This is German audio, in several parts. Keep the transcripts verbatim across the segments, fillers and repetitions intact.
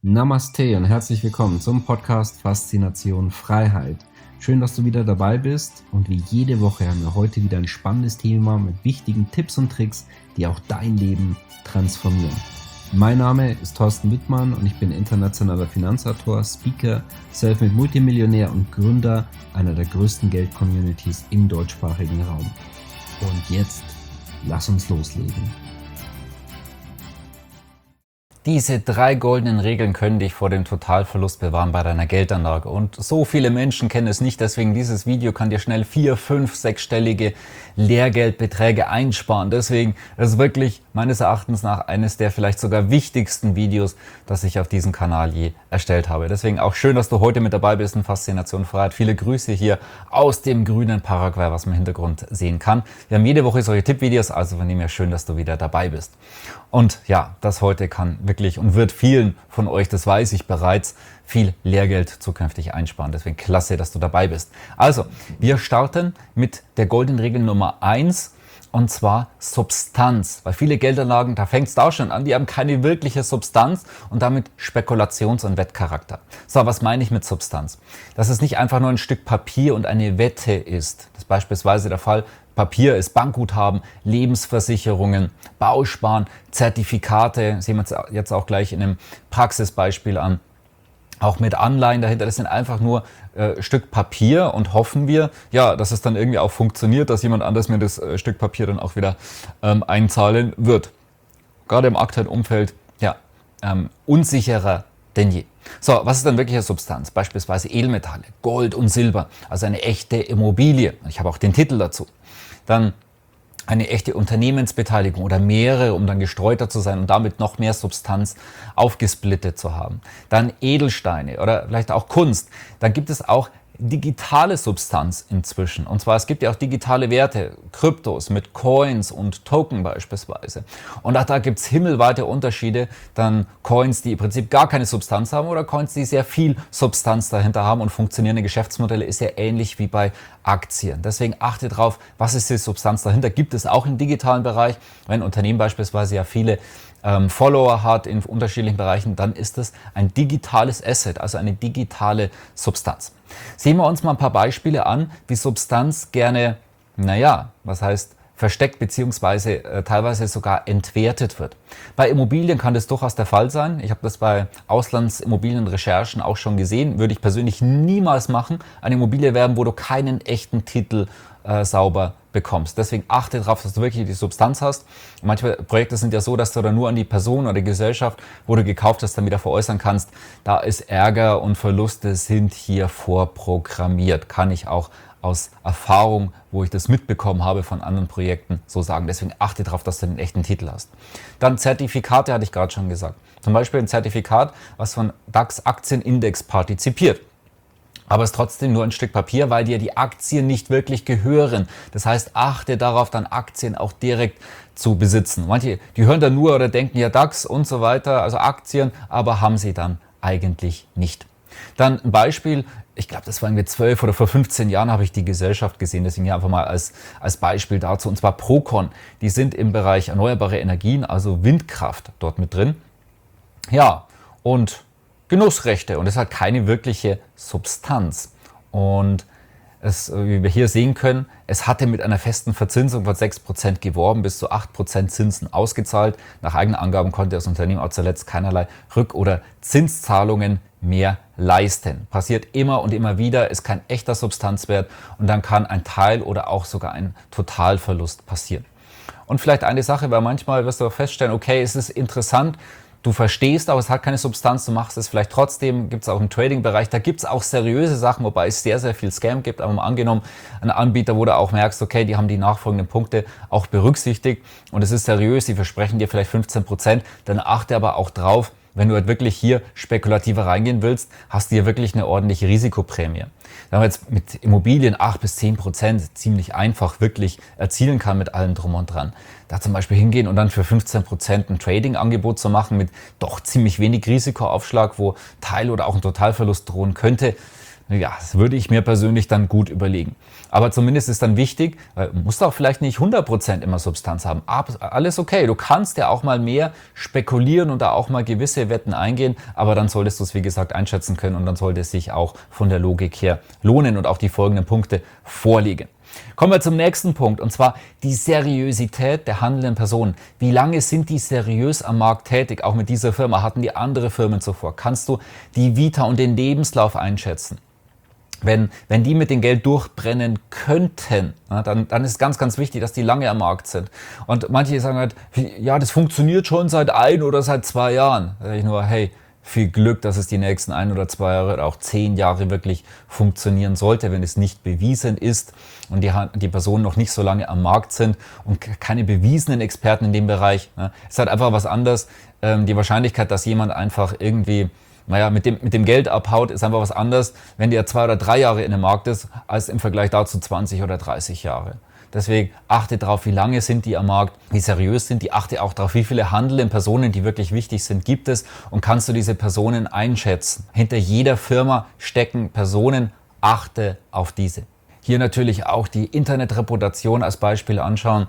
Namaste und herzlich willkommen zum Podcast Faszination Freiheit. Schön, dass du wieder dabei bist und wie jede Woche haben wir heute wieder ein spannendes Thema mit wichtigen Tipps und Tricks, die auch dein Leben transformieren. Mein Name ist Thorsten Wittmann und ich bin internationaler Finanzautor, Speaker, Selfmade Multimillionär und Gründer einer der größten Geld-Communities im deutschsprachigen Raum. Und jetzt, lass uns loslegen. Diese drei goldenen Regeln können dich vor dem Totalverlust bewahren bei deiner Geldanlage. Und so viele Menschen kennen es nicht, deswegen dieses Video kann dir schnell vier, fünf, sechsstellige Lehrgeldbeträge einsparen. Deswegen ist es wirklich meines Erachtens nach eines der vielleicht sogar wichtigsten Videos, das ich auf diesem Kanal je erstellt habe. Deswegen auch schön, dass du heute mit dabei bist in Faszination Freiheit. Viele Grüße hier aus dem grünen Paraguay, was man im Hintergrund sehen kann. Wir haben jede Woche solche Tippvideos, also von dem her schön, dass du wieder dabei bist. Und ja, das heute kann wirklich und wird vielen von euch, das weiß ich bereits, viel Lehrgeld zukünftig einsparen. Deswegen klasse, dass du dabei bist. Also, wir starten mit der goldenen Regel Nummer eins. Und zwar Substanz. Weil viele Geldanlagen, da fängt es da schon an, die haben keine wirkliche Substanz und damit Spekulations- und Wettcharakter. So, was meine ich mit Substanz? Dass es nicht einfach nur ein Stück Papier und eine Wette ist. Das ist beispielsweise der Fall. Papier ist Bankguthaben, Lebensversicherungen, Bausparen, Zertifikate. Sehen wir uns jetzt auch gleich in einem Praxisbeispiel an. Auch mit Anleihen dahinter, das sind einfach nur äh, Stück Papier und hoffen wir, ja, dass es dann irgendwie auch funktioniert, dass jemand anders mir das äh, Stück Papier dann auch wieder ähm, einzahlen wird. Gerade im aktuellen Umfeld, ja, ähm, unsicherer denn je. So, was ist dann wirkliche Substanz? Beispielsweise Edelmetalle, Gold und Silber, also eine echte Immobilie. Ich habe auch den Titel dazu. Dann eine echte Unternehmensbeteiligung oder mehrere, um dann gestreuter zu sein und damit noch mehr Substanz aufgesplittet zu haben. Dann Edelsteine oder vielleicht auch Kunst. Dann gibt es auch digitale Substanz inzwischen. Und zwar, es gibt ja auch digitale Werte, Kryptos mit Coins und Token beispielsweise. Und auch da gibt es himmelweite Unterschiede. Dann Coins, die im Prinzip gar keine Substanz haben oder Coins, die sehr viel Substanz dahinter haben und funktionierende Geschäftsmodelle, ist ja ähnlich wie bei Aktien. Deswegen achte drauf, was ist die Substanz dahinter? Gibt es auch im digitalen Bereich, wenn ein Unternehmen beispielsweise ja viele ähm, Follower hat in unterschiedlichen Bereichen, dann ist es ein digitales Asset, also eine digitale Substanz. Sehen wir uns mal ein paar Beispiele an, wie Substanz gerne, naja, was heißt versteckt bzw. Äh, teilweise sogar entwertet wird. Bei Immobilien kann das durchaus der Fall sein. Ich habe das bei Auslandsimmobilienrecherchen auch schon gesehen. Würde ich persönlich niemals machen, eine Immobilie werben, wo du keinen echten Titel äh, sauber bekommst. Deswegen achte darauf, dass du wirklich die Substanz hast. Manche Projekte sind ja so, dass du dann nur an die Person oder die Gesellschaft, wo du gekauft hast, dann wieder veräußern kannst. Da ist Ärger und Verluste sind hier vorprogrammiert. Kann ich auch aus Erfahrung, wo ich das mitbekommen habe von anderen Projekten, so sagen. Deswegen achte darauf, dass du den echten Titel hast. Dann Zertifikate, hatte ich gerade schon gesagt. Zum Beispiel ein Zertifikat, was von DAX Aktienindex partizipiert. Aber es ist trotzdem nur ein Stück Papier, weil dir die Aktien nicht wirklich gehören. Das heißt, achte darauf, dann Aktien auch direkt zu besitzen. Manche, die hören dann nur oder denken ja DAX und so weiter, also Aktien, aber haben sie dann eigentlich nicht. Dann ein Beispiel, ich glaube, das waren wir zwölf oder vor fünfzehn Jahren habe ich die Gesellschaft gesehen, deswegen hier einfach mal als, als Beispiel dazu, und zwar Procon. Die sind im Bereich erneuerbare Energien, also Windkraft dort mit drin. Ja, und Genussrechte, und es hat keine wirkliche Substanz. Und es, wie wir hier sehen können, es hatte mit einer festen Verzinsung von sechs Prozent geworben, bis zu acht Prozent Zinsen ausgezahlt. Nach eigenen Angaben konnte das Unternehmen auch zuletzt keinerlei Rück- oder Zinszahlungen mehr leisten. Passiert immer und immer wieder, ist kein echter Substanzwert und dann kann ein Teil oder auch sogar ein Totalverlust passieren. Und vielleicht eine Sache, weil manchmal wirst du feststellen, okay, es ist interessant, du verstehst, aber es hat keine Substanz, du machst es vielleicht trotzdem, gibt es auch im Trading-Bereich, da gibt es auch seriöse Sachen, wobei es sehr, sehr viel Scam gibt, aber mal angenommen, ein Anbieter, wo du auch merkst, okay, die haben die nachfolgenden Punkte auch berücksichtigt und es ist seriös, die versprechen dir vielleicht fünfzehn Prozent, dann achte aber auch drauf, wenn du halt wirklich hier spekulativer reingehen willst, hast du hier wirklich eine ordentliche Risikoprämie. Wenn man jetzt mit Immobilien acht bis zehn Prozent ziemlich einfach wirklich erzielen kann mit allem drum und dran, da zum Beispiel hingehen und dann für fünfzehn Prozent ein Trading-Angebot zu machen mit doch ziemlich wenig Risikoaufschlag, wo Teil- oder auch ein Totalverlust drohen könnte, Ja, das würde ich mir persönlich dann gut überlegen. Aber zumindest ist dann wichtig, weil du musst auch vielleicht nicht hundert Prozent immer Substanz haben. Alles okay, du kannst ja auch mal mehr spekulieren und da auch mal gewisse Wetten eingehen, aber dann solltest du es, wie gesagt, einschätzen können und dann sollte es sich auch von der Logik her lohnen und auch die folgenden Punkte vorliegen. Kommen wir zum nächsten Punkt, und zwar die Seriosität der handelnden Personen. Wie lange sind die seriös am Markt tätig? Auch mit dieser Firma. Hatten die andere Firmen zuvor? Kannst du die Vita und den Lebenslauf einschätzen? Wenn, wenn die mit dem Geld durchbrennen könnten, ja, dann, dann ist ganz, ganz wichtig, dass die lange am Markt sind. Und manche sagen halt, ja, das funktioniert schon seit ein oder seit zwei Jahren. Da sage ich nur, hey, viel Glück, dass es die nächsten ein oder zwei Jahre oder auch zehn Jahre wirklich funktionieren sollte, wenn es nicht bewiesen ist und die, die Personen noch nicht so lange am Markt sind und keine bewiesenen Experten in dem Bereich. Ne. Es ist halt einfach was anderes. Ähm, die Wahrscheinlichkeit, dass jemand einfach irgendwie naja, mit dem, mit dem Geld abhaut, ist einfach was anderes, wenn der zwei oder drei Jahre in dem Markt ist, als im Vergleich dazu zwanzig oder dreißig Jahre. Deswegen achte darauf, wie lange sind die am Markt, wie seriös sind die, achte auch darauf, wie viele handelnde Personen, die wirklich wichtig sind, gibt es und kannst du diese Personen einschätzen. Hinter jeder Firma stecken Personen, achte auf diese. Hier natürlich auch die Internetreputation als Beispiel anschauen.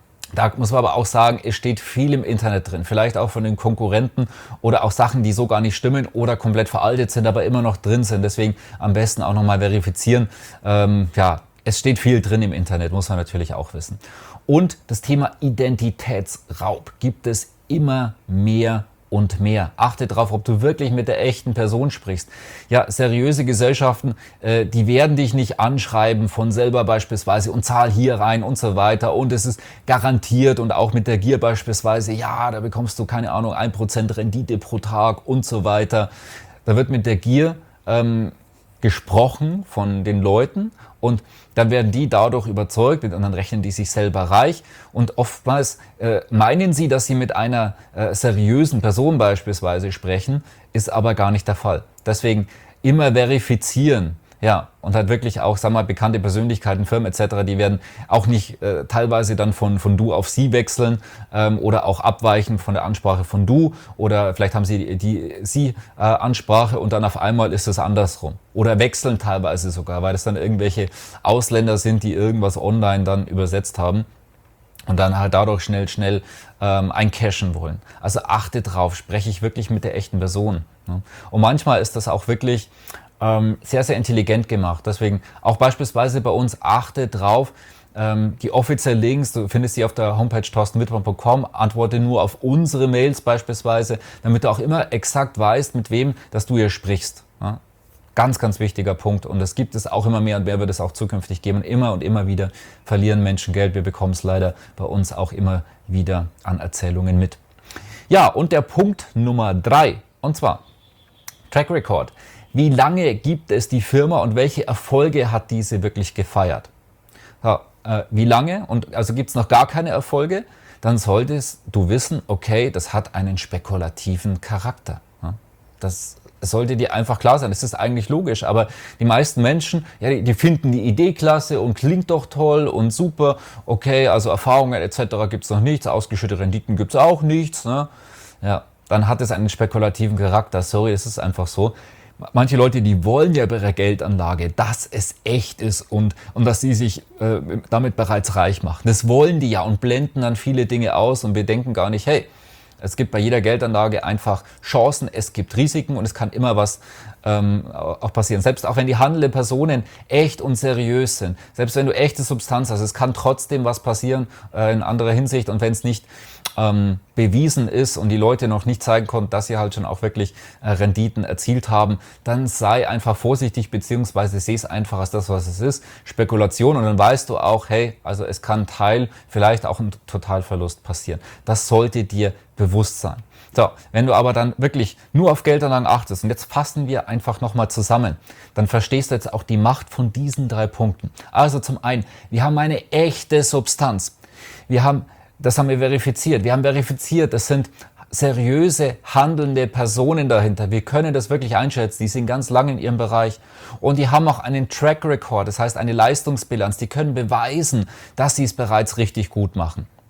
Da muss man aber auch sagen, es steht viel im Internet drin, vielleicht auch von den Konkurrenten oder auch Sachen, die so gar nicht stimmen oder komplett veraltet sind, aber immer noch drin sind. Deswegen am besten auch nochmal verifizieren. Ähm, ja, es steht viel drin im Internet, muss man natürlich auch wissen. Und das Thema Identitätsraub gibt es immer mehr und mehr. Achte darauf, ob du wirklich mit der echten Person sprichst. Ja, seriöse Gesellschaften, äh, die werden dich nicht anschreiben von selber beispielsweise und zahl hier rein und so weiter und es ist garantiert und auch mit der Gier beispielsweise, ja, da bekommst du, keine Ahnung, ein Prozent Rendite pro Tag und so weiter. Da wird mit der Gier ähm, gesprochen von den Leuten und dann werden die dadurch überzeugt und dann rechnen die sich selber reich und oftmals äh, meinen sie, dass sie mit einer äh, seriösen Person beispielsweise sprechen, ist aber gar nicht der Fall. Deswegen immer verifizieren. Ja, und halt wirklich auch, sag mal, bekannte Persönlichkeiten, Firmen et cetera, die werden auch nicht äh, teilweise dann von, von du auf sie wechseln ähm, oder auch abweichen von der Ansprache von du oder vielleicht haben sie die, die sie-Ansprache äh, und dann auf einmal ist es andersrum. Oder wechseln teilweise sogar, weil es dann irgendwelche Ausländer sind, die irgendwas online dann übersetzt haben und dann halt dadurch schnell, schnell ähm, eincashen wollen. Also achte drauf, spreche ich wirklich mit der echten Person. Ne? Und manchmal ist das auch wirklich sehr, sehr intelligent gemacht. Deswegen auch beispielsweise bei uns achte drauf, die offiziellen Links, du findest sie auf der Homepage torsten wittmann punkt com, antworte nur auf unsere Mails beispielsweise, damit du auch immer exakt weißt, mit wem, dass du hier sprichst. Ja? Ganz, ganz wichtiger Punkt und das gibt es auch immer mehr und wer wird es auch zukünftig geben. Immer und immer wieder verlieren Menschen Geld. Wir bekommen es leider bei uns auch immer wieder an Erzählungen mit. Ja, und der Punkt Nummer drei, und zwar Track Record. Wie lange gibt es die Firma und welche Erfolge hat diese wirklich gefeiert? Ja, äh, wie lange? Und also gibt es noch gar keine Erfolge? Dann solltest du wissen, okay, das hat einen spekulativen Charakter. Ja, das sollte dir einfach klar sein. Das ist eigentlich logisch, aber die meisten Menschen, ja, die, die finden die Idee klasse und klingt doch toll und super. Okay, also Erfahrungen et cetera gibt es noch nichts, ausgeschüttete Renditen gibt es auch nichts. Ne? Ja, dann hat es einen spekulativen Charakter. Sorry, es ist einfach so. Manche Leute, die wollen ja bei ihrer Geldanlage, dass es echt ist und, und dass sie sich äh, damit bereits reich machen. Das wollen die ja und blenden dann viele Dinge aus und bedenken gar nicht, hey, es gibt bei jeder Geldanlage einfach Chancen, es gibt Risiken und es kann immer was ähm, auch passieren. Selbst auch wenn die handelnden Personen echt und seriös sind, selbst wenn du echte Substanz hast, es kann trotzdem was passieren äh, in anderer Hinsicht und wenn es nicht ähm, bewiesen ist und die Leute noch nicht zeigen konnten, dass sie halt schon auch wirklich äh, Renditen erzielt haben, dann sei einfach vorsichtig beziehungsweise sehe es einfach als das, was es ist, Spekulation und dann weißt du auch, hey, also es kann Teil, vielleicht auch ein Totalverlust passieren. Das sollte dir bewusst sein. So, wenn du aber dann wirklich nur auf Geldanlagen achtest und jetzt fassen wir einfach nochmal zusammen, dann verstehst du jetzt auch die Macht von diesen drei Punkten. Also zum einen, wir haben eine echte Substanz. Wir haben, das haben wir verifiziert. Wir haben verifiziert, das sind seriöse, handelnde Personen dahinter. Wir können das wirklich einschätzen. Die sind ganz lange in ihrem Bereich. Und die haben auch einen Track Record, das heißt eine Leistungsbilanz. Die können beweisen, dass sie es bereits richtig gut machen.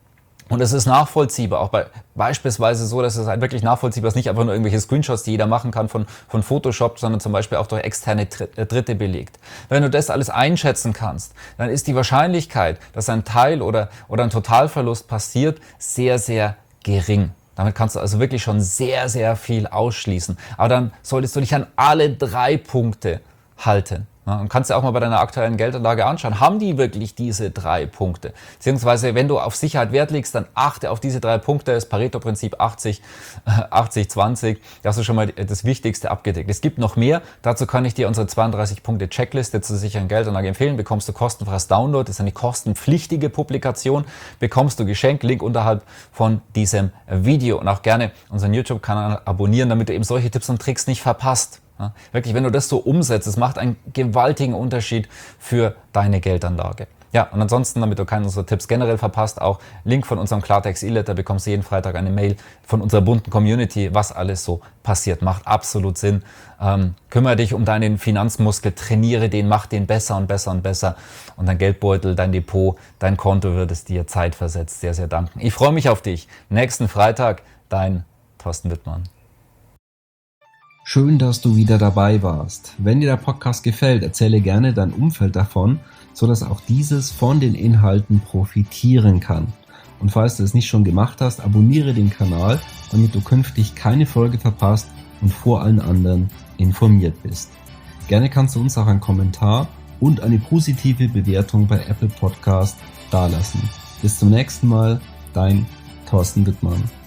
Und es ist nachvollziehbar, auch bei, beispielsweise so, dass es halt wirklich nachvollziehbar ist, nicht einfach nur irgendwelche Screenshots, die jeder machen kann von, von Photoshop, sondern zum Beispiel auch durch externe Dritte belegt. Wenn du das alles einschätzen kannst, dann ist die Wahrscheinlichkeit, dass ein Teil oder, oder ein Totalverlust passiert, sehr, sehr gering. Damit kannst du also wirklich schon sehr, sehr viel ausschließen. Aber dann solltest du dich an alle drei Punkte halten. Und kannst dir auch mal bei deiner aktuellen Geldanlage anschauen, haben die wirklich diese drei Punkte? Beziehungsweise, wenn du auf Sicherheit Wert legst, dann achte auf diese drei Punkte, das Pareto-Prinzip achtzig, achtzig, zwanzig, da hast du schon mal das Wichtigste abgedeckt. Es gibt noch mehr, dazu kann ich dir unsere zweiunddreißig Punkte Checkliste zur sicheren Geldanlage empfehlen, bekommst du kostenfreies Download, das ist eine kostenpflichtige Publikation, bekommst du geschenkt, Link unterhalb von diesem Video und auch gerne unseren YouTube-Kanal abonnieren, damit du eben solche Tipps und Tricks nicht verpasst. Ja, wirklich, wenn du das so umsetzt, es macht einen gewaltigen Unterschied für deine Geldanlage. Ja, und ansonsten, damit du keinen unserer Tipps generell verpasst, auch Link von unserem Klartext E-Letter, bekommst du jeden Freitag eine Mail von unserer bunten Community, was alles so passiert. Macht absolut Sinn. Ähm, kümmere dich um deinen Finanzmuskel, trainiere den, mach den besser und besser und besser. Und dein Geldbeutel, dein Depot, dein Konto wird es dir zeitversetzt sehr, sehr danken. Ich freue mich auf dich. Nächsten Freitag, dein Thorsten Wittmann. Schön, dass du wieder dabei warst. Wenn dir der Podcast gefällt, erzähle gerne dein Umfeld davon, sodass auch dieses von den Inhalten profitieren kann. Und falls du es nicht schon gemacht hast, abonniere den Kanal, damit du künftig keine Folge verpasst und vor allen anderen informiert bist. Gerne kannst du uns auch einen Kommentar und eine positive Bewertung bei Apple Podcast dalassen. Bis zum nächsten Mal, dein Thorsten Wittmann.